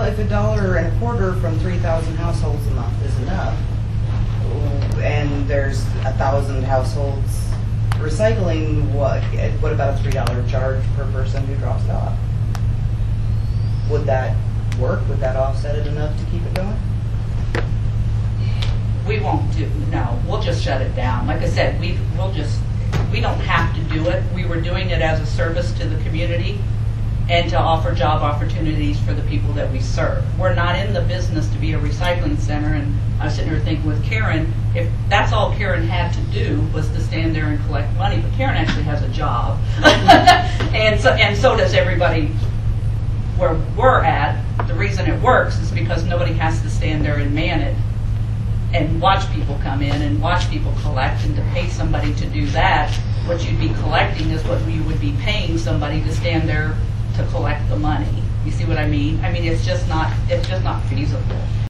Well, if $1.25 from 3,000 households a month is enough, and there's 1,000 households recycling, what about a $3 charge per person who drops it off? Would that work? Would that offset it enough to keep it going? We won't do, no, we'll just shut it down. Like I said, we don't have to do it. We were doing it as a service to the community and to offer job opportunities for the people that we serve. We're not in the business to be a recycling center, and I was sitting here thinking with Karen, if that's all Karen had to do was to stand there and collect money, but Karen actually has a job. and so does everybody where we're at. The reason it works is because nobody has to stand there and man it and watch people come in and watch people collect, and to pay somebody to do that, what you'd be collecting is what you would be paying somebody to stand there to collect the money. You see what I mean? I mean, it's just not feasible.